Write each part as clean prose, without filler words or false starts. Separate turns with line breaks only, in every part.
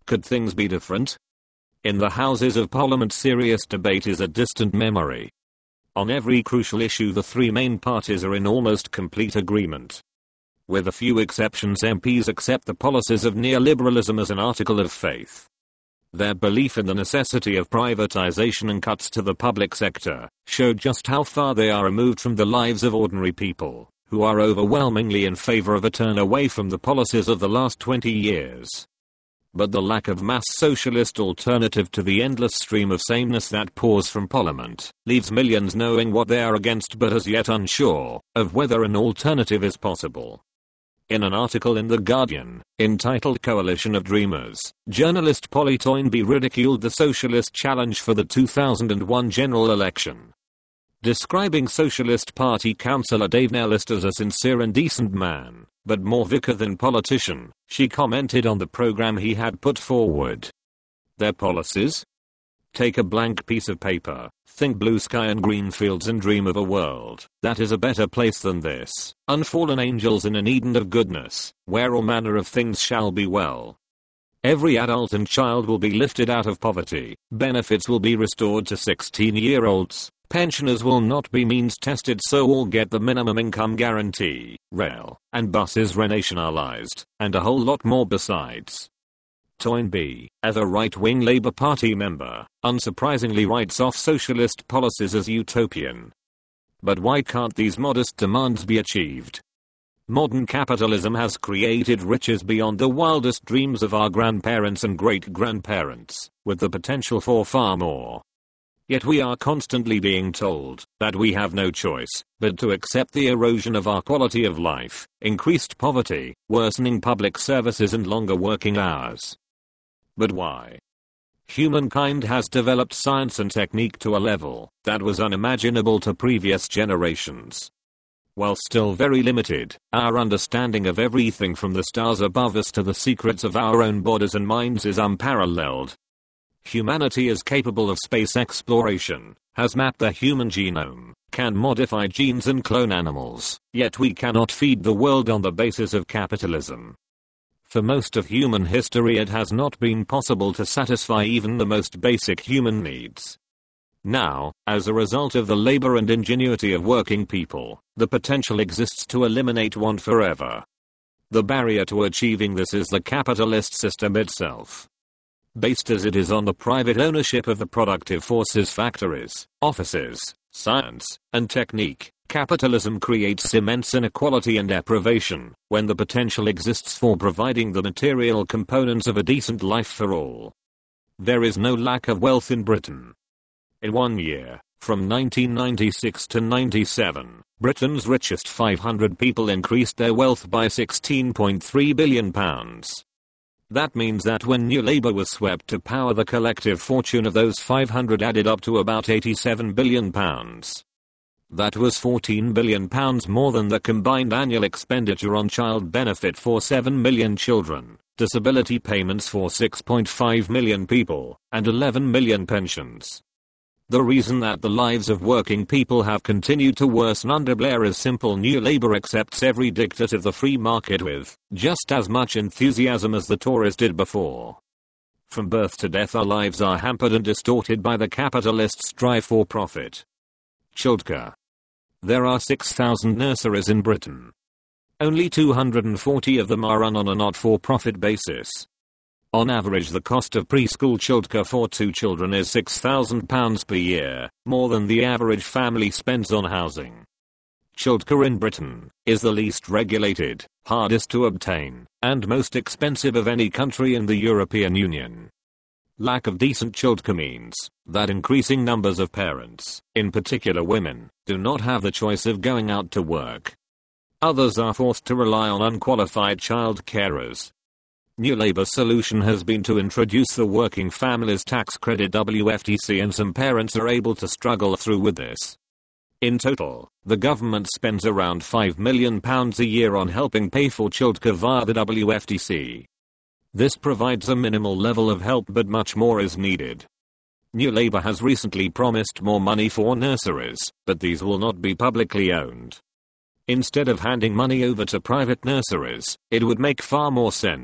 Could things be different? In the Houses of Parliament, serious debate is a distant memory. On every crucial issue, the three main parties are in almost complete agreement. With a few exceptions, MPs accept the policies of neoliberalism as an article of faith. Their belief in the necessity of privatization and cuts to the public sector show just how far they are removed from the lives of ordinary people, who are overwhelmingly in favor of a turn away from the policies of the last 20 years. But the lack of mass socialist alternative to the endless stream of sameness that pours from Parliament leaves millions knowing what they are against but as yet unsure of whether an alternative is possible. In an article in The Guardian, entitled Coalition of Dreamers, journalist Polly Toynbee ridiculed the socialist challenge for the 2001 general election. Describing Socialist Party councillor Dave Nellist as a sincere and decent man, but more vicar than politician, she commented on the program he had put forward. Their policies? Take a blank piece of paper, think blue sky and green fields and dream of a world that is a better place than this. Unfallen angels in an Eden of goodness, where all manner of things shall be well. Every adult and child will be lifted out of poverty, benefits will be restored to 16-year-olds, pensioners will not be means tested so all get the minimum income guarantee, rail and buses renationalized, and a whole lot more besides. Toynbee, as a right-wing Labour Party member, unsurprisingly writes off socialist policies as utopian. But why can't these modest demands be achieved? Modern capitalism has created riches beyond the wildest dreams of our grandparents and great-grandparents, with the potential for far more. Yet we are constantly being told that we have no choice but to accept the erosion of our quality of life, increased poverty, worsening public services and longer working hours. But why? Humankind has developed science and technique to a level that was unimaginable to previous generations. While still very limited, our understanding of everything from the stars above us to the secrets of our own bodies and minds is unparalleled. Humanity is capable of space exploration, has mapped the human genome, can modify genes and clone animals, yet we cannot feed the world on the basis of capitalism. For most of human history it has not been possible to satisfy even the most basic human needs. Now, as a result of the labor and ingenuity of working people, the potential exists to eliminate want forever. The barrier to achieving this is the capitalist system itself. Based as it is on the private ownership of the productive forces, factories, offices, science, and technique, capitalism creates immense inequality and deprivation, when the potential exists for providing the material components of a decent life for all. There is no lack of wealth in Britain. In 1 year, from 1996 to 97, Britain's richest 500 people increased their wealth by £16.3 billion. That means that when New Labour was swept to power, the collective fortune of those 500 added up to about £87 billion. That was £14 billion more than the combined annual expenditure on child benefit for 7 million children, disability payments for 6.5 million people, and 11 million pensions. The reason that the lives of working people have continued to worsen under Blair is simple: New Labour accepts every diktat of the free market with just as much enthusiasm as the Tories did before. From birth to death our lives are hampered and distorted by the capitalists' drive for profit. Childcare. There are 6,000 nurseries in Britain. Only 240 of them are run on a not-for-profit basis. On average, the cost of preschool childcare for 2 children is £6,000 per year, more than the average family spends on housing. Childcare in Britain is the least regulated, hardest to obtain, and most expensive of any country in the European Union. Lack of decent childcare means that increasing numbers of parents, in particular women, do not have the choice of going out to work. Others are forced to rely on unqualified child carers. New Labour's solution has been to introduce the Working Families Tax Credit (WFTC), and some parents are able to struggle through with this. In total, the government spends around £5 million a year on helping pay for childcare via the WFTC. This provides a minimal level of help, but much more is needed. New Labour has recently promised more money for nurseries, but these will not be publicly owned. Instead of handing money over to private nurseries, it would make far more sense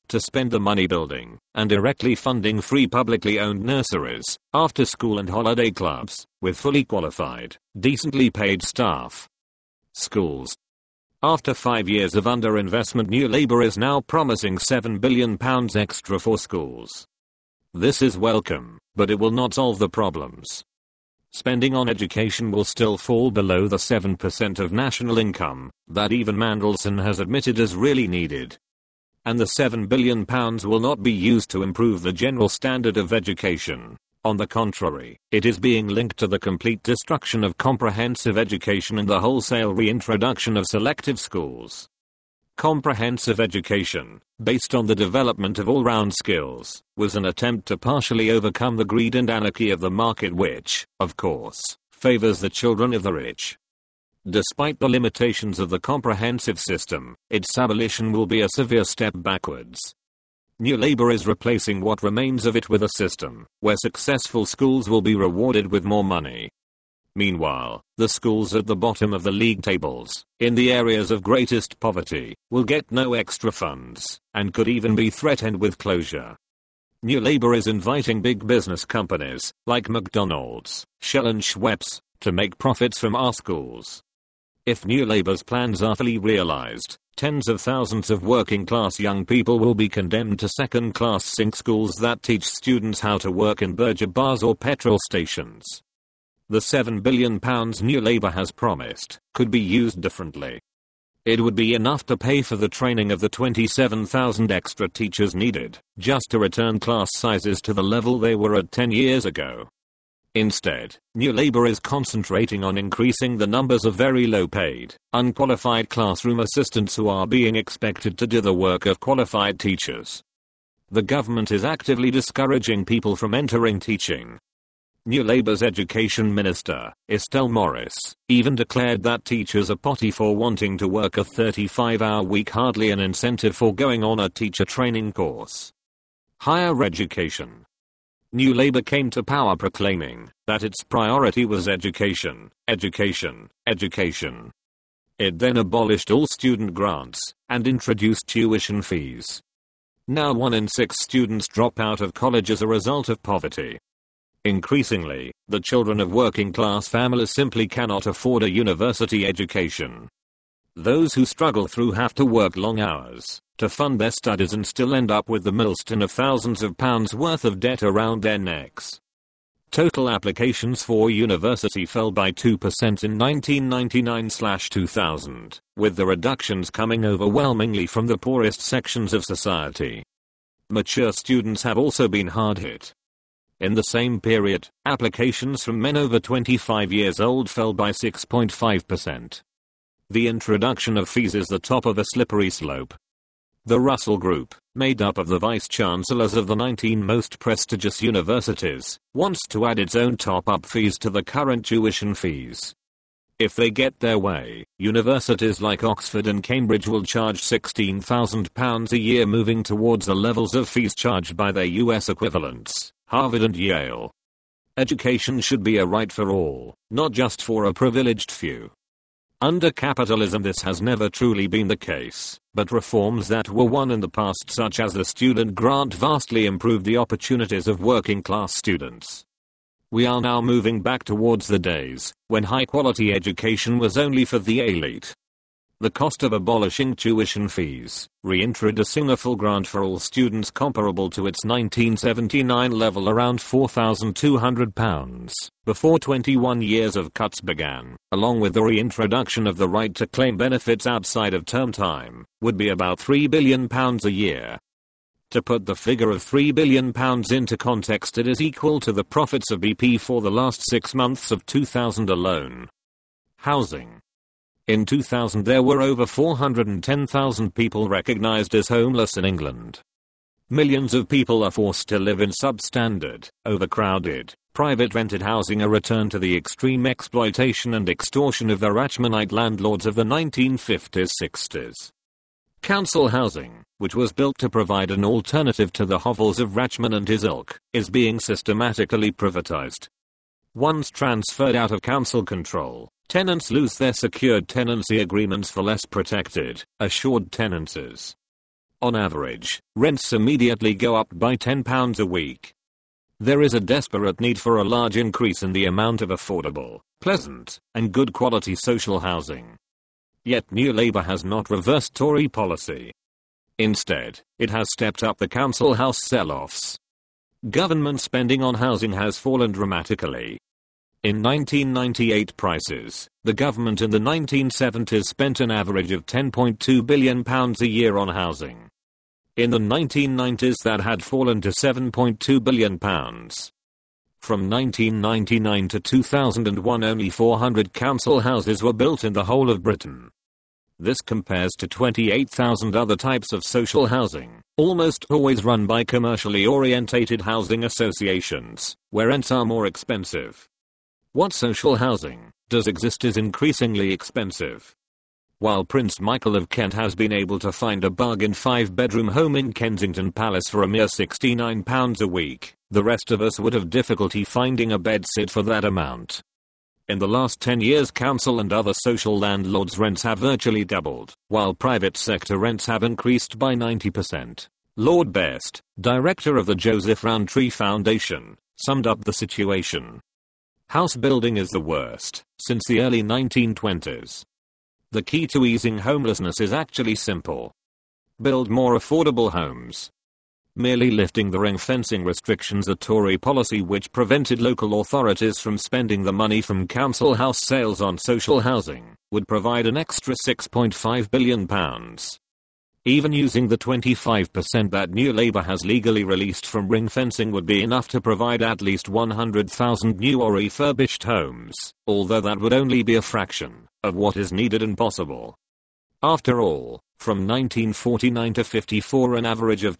to spend the money building and directly funding free publicly owned nurseries, after-school and holiday clubs, with fully qualified, decently paid staff. Schools. After 5 years of underinvestment, New Labour is now promising £7 billion extra for schools. This is welcome, but it will not solve the problems. Spending on education will still fall below the 7% of national income that even Mandelson has admitted is really needed. And the £7 billion will not be used to improve the general standard of education. On the contrary, it is being linked to the complete destruction of comprehensive education and the wholesale reintroduction of selective schools. Comprehensive education, based on the development of all-round skills, was an attempt to partially overcome the greed and anarchy of the market which, of course, favors the children of the rich. Despite the limitations of the comprehensive system, its abolition will be a severe step backwards. New Labour is replacing what remains of it with a system where successful schools will be rewarded with more money. Meanwhile, the schools at the bottom of the league tables, in the areas of greatest poverty, will get no extra funds, and could even be threatened with closure. New Labour is inviting big business companies, like McDonald's, Shell and Schweppes, to make profits from our schools. If New Labour's plans are fully realized, tens of thousands of working-class young people will be condemned to second-class sink schools that teach students how to work in burger bars or petrol stations. The £7 billion New Labour has promised could be used differently. It would be enough to pay for the training of the 27,000 extra teachers needed, just to return class sizes to the level they were at 10 years ago. Instead, New Labour is concentrating on increasing the numbers of very low-paid, unqualified classroom assistants who are being expected to do the work of qualified teachers. The government is actively discouraging people from entering teaching. New Labour's Education Minister, Estelle Morris, even declared that teachers are potty for wanting to work a 35-hour week, hardly an incentive for going on a teacher training course. Higher education. New Labour came to power proclaiming that its priority was education, education, education. It then abolished all student grants and introduced tuition fees. Now 1 in 6 students drop out of college as a result of poverty. Increasingly, the children of working-class families simply cannot afford a university education. Those who struggle through have to work long hours to fund their studies and still end up with the millstone of thousands of pounds worth of debt around their necks. Total applications for university fell by 2% in 1999/2000, with the reductions coming overwhelmingly from the poorest sections of society. Mature students have also been hard hit. In the same period, applications from men over 25 years old fell by 6.5%. The introduction of fees is the top of a slippery slope. The Russell Group, made up of the vice-chancellors of the 19 most prestigious universities, wants to add its own top-up fees to the current tuition fees. If they get their way, universities like Oxford and Cambridge will charge £16,000 a year, moving towards the levels of fees charged by their US equivalents, Harvard and Yale. Education should be a right for all, not just for a privileged few. Under capitalism this has never truly been the case, but reforms that were won in the past, such as the student grant, vastly improved the opportunities of working-class students. We are now moving back towards the days when high-quality education was only for the elite. The cost of abolishing tuition fees, reintroducing a full grant for all students comparable to its 1979 level, around £4,200, before 21 years of cuts began, along with the reintroduction of the right to claim benefits outside of term time, would be about £3 billion a year. To put the figure of £3 billion into context, it is equal to the profits of BP for the last 6 months of 2000 alone. Housing. In 2000 there were over 410,000 people recognized as homeless in England. Millions of people are forced to live in substandard, overcrowded, private rented housing, a return to the extreme exploitation and extortion of the Rachmanite landlords of the 1950s-60s. Council housing, which was built to provide an alternative to the hovels of Rachman and his ilk, is being systematically privatized. Once transferred out of council control, tenants lose their secured tenancy agreements for less protected, assured tenancies. On average, rents immediately go up by £10 a week. There is a desperate need for a large increase in the amount of affordable, pleasant, and good quality social housing. Yet New Labour has not reversed Tory policy. Instead, it has stepped up the council house sell-offs. Government spending on housing has fallen dramatically. In 1998 prices, the government in the 1970s spent an average of £10.2 billion a year on housing. In the 1990s that had fallen to £7.2 billion. From 1999 to 2001 only 400 council houses were built in the whole of Britain. This compares to 28,000 other types of social housing, almost always run by commercially orientated housing associations, where rents are more expensive. What social housing does exist is increasingly expensive. While Prince Michael of Kent has been able to find a bargain 5-bedroom home in Kensington Palace for a mere £69 a week, the rest of us would have difficulty finding a bedsit for that amount. In the last 10 years, council and other social landlords' rents have virtually doubled, while private sector rents have increased by 90%. Lord Best, director of the Joseph Rowntree Foundation, summed up the situation. House building is the worst since the early 1920s. The key to easing homelessness is actually simple. Build more affordable homes. Merely lifting the ring-fencing restrictions, a Tory policy which prevented local authorities from spending the money from council house sales on social housing, would provide an extra £6.5 billion. Even using the 25% that New Labour has legally released from ring-fencing would be enough to provide at least 100,000 new or refurbished homes, although that would only be a fraction of what is needed and possible. After all, from 1949 to 54 an average of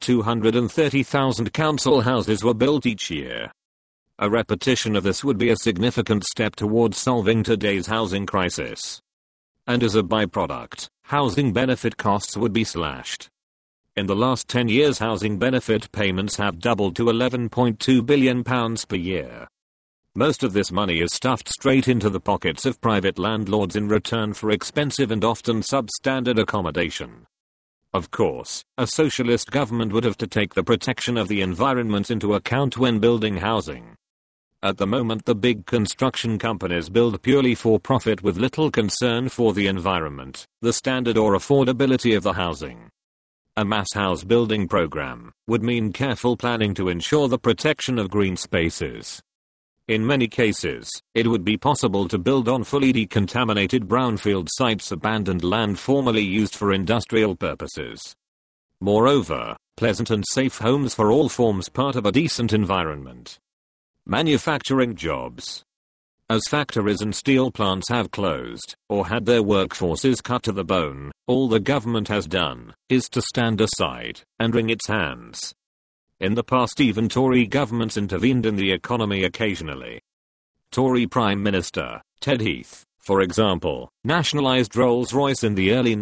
230,000 council houses were built each year. A repetition of this would be a significant step towards solving today's housing crisis. And as a byproduct, housing benefit costs would be slashed. In the last 10 years, housing benefit payments have doubled to £11.2 billion per year. Most of this money is stuffed straight into the pockets of private landlords in return for expensive and often substandard accommodation. Of course, a socialist government would have to take the protection of the environment into account when building housing. At the moment, the big construction companies build purely for profit with little concern for the environment, the standard or affordability of the housing. A mass house building program would mean careful planning to ensure the protection of green spaces. In many cases, it would be possible to build on fully decontaminated brownfield sites, abandoned land formerly used for industrial purposes. Moreover, pleasant and safe homes for all forms part of a decent environment. Manufacturing jobs. As factories and steel plants have closed, or had their workforces cut to the bone, all the government has done is to stand aside and wring its hands. In the past, even Tory governments intervened in the economy occasionally. Tory Prime Minister Ted Heath, for example, nationalised Rolls-Royce in the early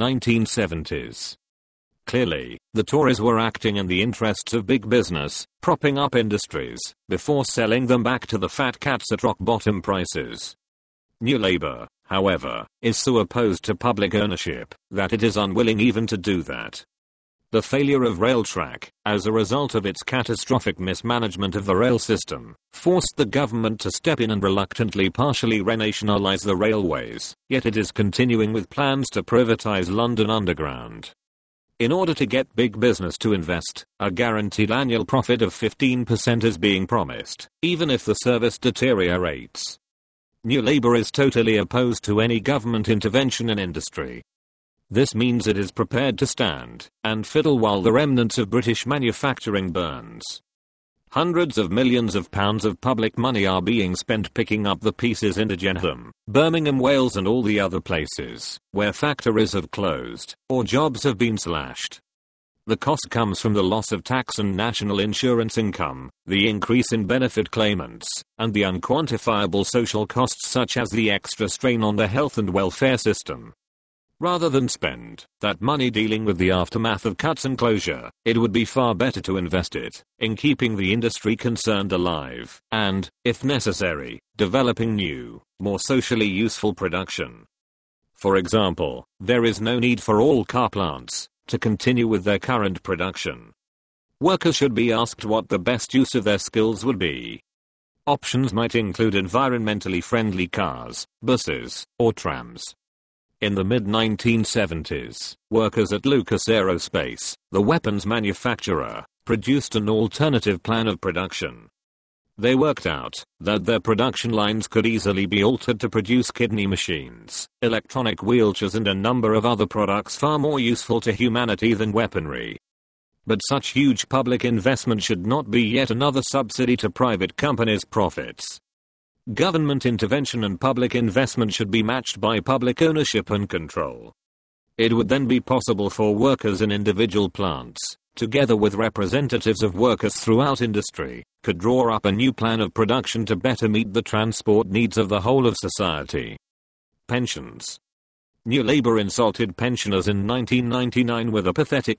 1970s. Clearly, the Tories were acting in the interests of big business, propping up industries, before selling them back to the fat cats at rock-bottom prices. New Labour, however, is so opposed to public ownership that it is unwilling even to do that. The failure of Railtrack, as a result of its catastrophic mismanagement of the rail system, forced the government to step in and reluctantly partially renationalise the railways, yet it is continuing with plans to privatise London Underground. In order to get big business to invest, a guaranteed annual profit of 15% is being promised, even if the service deteriorates. New Labour is totally opposed to any government intervention in industry. This means it is prepared to stand and fiddle while the remnants of British manufacturing burns. Hundreds of millions of pounds of public money are being spent picking up the pieces in Dagenham, Birmingham, Wales and all the other places where factories have closed or jobs have been slashed. The cost comes from the loss of tax and national insurance income, the increase in benefit claimants, and the unquantifiable social costs such as the extra strain on the health and welfare system. Rather than spend that money dealing with the aftermath of cuts and closure, it would be far better to invest it in keeping the industry concerned alive and, if necessary, developing new, more socially useful production. For example, there is no need for all car plants to continue with their current production. Workers should be asked what the best use of their skills would be. Options might include environmentally friendly cars, buses, or trams. In the mid-1970s, workers at Lucas Aerospace, the weapons manufacturer, produced an alternative plan of production. They worked out that their production lines could easily be altered to produce kidney machines, electronic wheelchairs, and a number of other products far more useful to humanity than weaponry. But such huge public investment should not be yet another subsidy to private companies' profits. Government intervention and public investment should be matched by public ownership and control. It would then be possible for workers in individual plants, together with representatives of workers throughout industry, could draw up a new plan of production to better meet the transport needs of the whole of society. Pensions. New Labour insulted pensioners in 1999 with a pathetic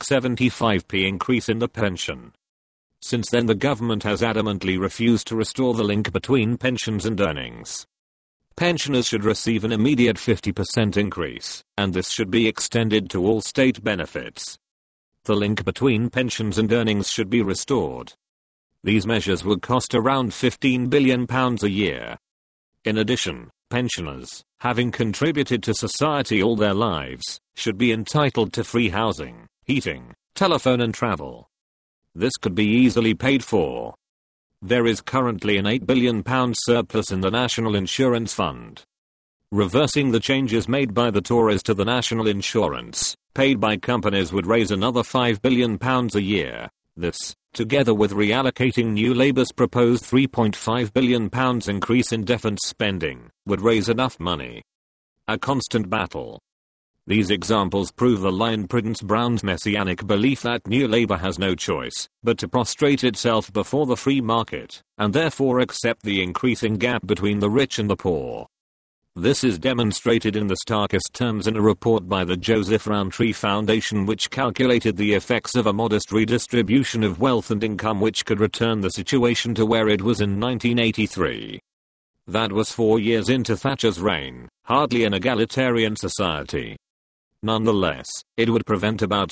75p increase in the pension. Since then, the government has adamantly refused to restore the link between pensions and earnings. Pensioners should receive an immediate 50% increase, and this should be extended to all state benefits. The link between pensions and earnings should be restored. These measures would cost around £15 billion a year. In addition, pensioners, having contributed to society all their lives, should be entitled to free housing, heating, telephone and travel. This could be easily paid for. There is currently an £8 billion surplus in the National Insurance Fund. Reversing the changes made by the Tories to the national insurance paid by companies would raise another £5 billion a year. This, together with reallocating New Labour's proposed £3.5 billion increase in defence spending, would raise enough money. A constant battle. These examples prove the line Prudence Brown's messianic belief that New Labour has no choice but to prostrate itself before the free market, and therefore accept the increasing gap between the rich and the poor. This is demonstrated in the starkest terms in a report by the Joseph Rowntree Foundation, which calculated the effects of a modest redistribution of wealth and income which could return the situation to where it was in 1983. That was 4 years into Thatcher's reign, hardly an egalitarian society. Nonetheless, it would prevent about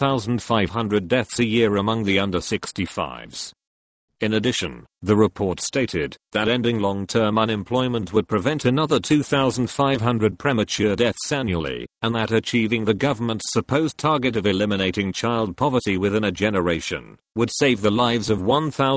7,500 deaths a year among the under 65s. In addition, the report stated that ending long-term unemployment would prevent another 2,500 premature deaths annually, and that achieving the government's supposed target of eliminating child poverty within a generation would save the lives of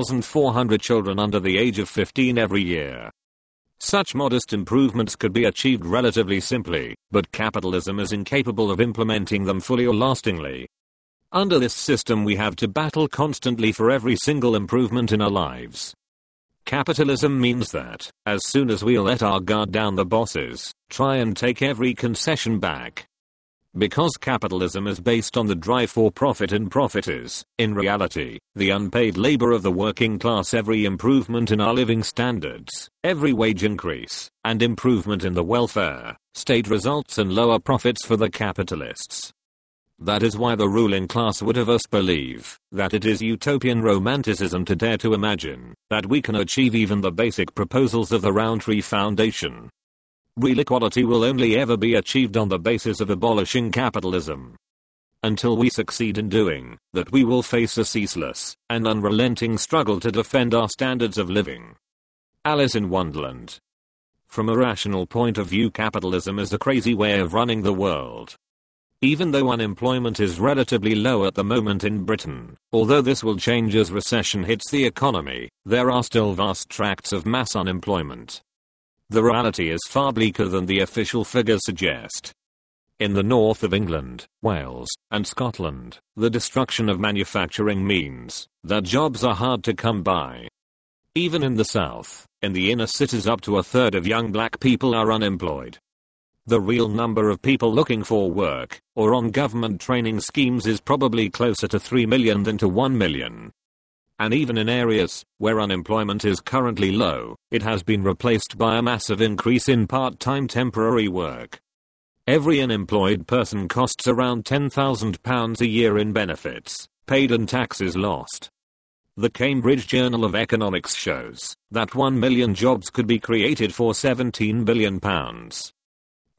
1,400 children under the age of 15 every year. Such modest improvements could be achieved relatively simply, but capitalism is incapable of implementing them fully or lastingly. Under this system, we have to battle constantly for every single improvement in our lives. Capitalism means that, as soon as we let our guard down, the bosses try and take every concession back. Because capitalism is based on the drive for profit, and profit is, in reality, the unpaid labor of the working class, every improvement in our living standards, every wage increase, and improvement in the welfare state results in lower profits for the capitalists. That is why the ruling class would have us believe that it is utopian romanticism to dare to imagine that we can achieve even the basic proposals of the Rowntree Foundation. Real equality will only ever be achieved on the basis of abolishing capitalism. Until we succeed in doing that, we will face a ceaseless and unrelenting struggle to defend our standards of living. Alice in Wonderland. From a rational point of view, capitalism is a crazy way of running the world. Even though unemployment is relatively low at the moment in Britain, although this will change as recession hits the economy, there are still vast tracts of mass unemployment. The reality is far bleaker than the official figures suggest. In the north of England, Wales, and Scotland, the destruction of manufacturing means that jobs are hard to come by. Even in the south, in the inner cities, up to a third of young black people are unemployed. The real number of people looking for work, or on government training schemes, is probably closer to 3 million than to 1 million. And even in areas where unemployment is currently low, it has been replaced by a massive increase in part-time temporary work. Every unemployed person costs around £10,000 a year in benefits paid and taxes lost. The Cambridge Journal of Economics shows that 1 million jobs could be created for £17 billion.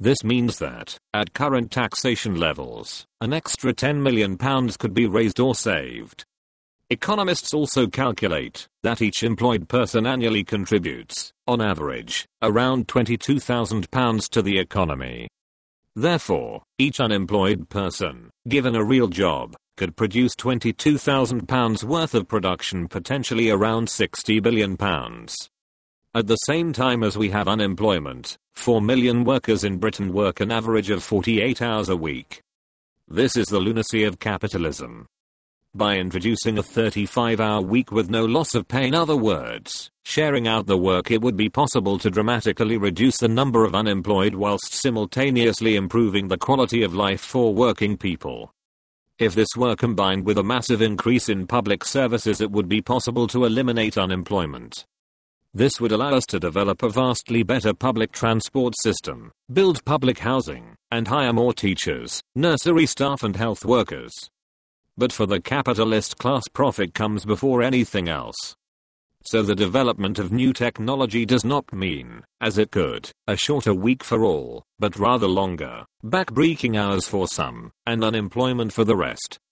This means that, at current taxation levels, an extra £10 million could be raised or saved. Economists also calculate that each employed person annually contributes, on average, around £22,000 to the economy. Therefore, each unemployed person, given a real job, could produce £22,000 worth of production, potentially around £60 billion. At the same time as we have unemployment, 4 million workers in Britain work an average of 48 hours a week. This is the lunacy of capitalism. By introducing a 35-hour week with no loss of pay, in other words, sharing out the work, it would be possible to dramatically reduce the number of unemployed whilst simultaneously improving the quality of life for working people. If this were combined with a massive increase in public services, it would be possible to eliminate unemployment. This would allow us to develop a vastly better public transport system, build public housing, and hire more teachers, nursery staff and health workers. But for the capitalist class, profit comes before anything else. So the development of new technology does not mean, as it could, a shorter week for all, but rather longer, back-breaking hours for some, and unemployment for the rest.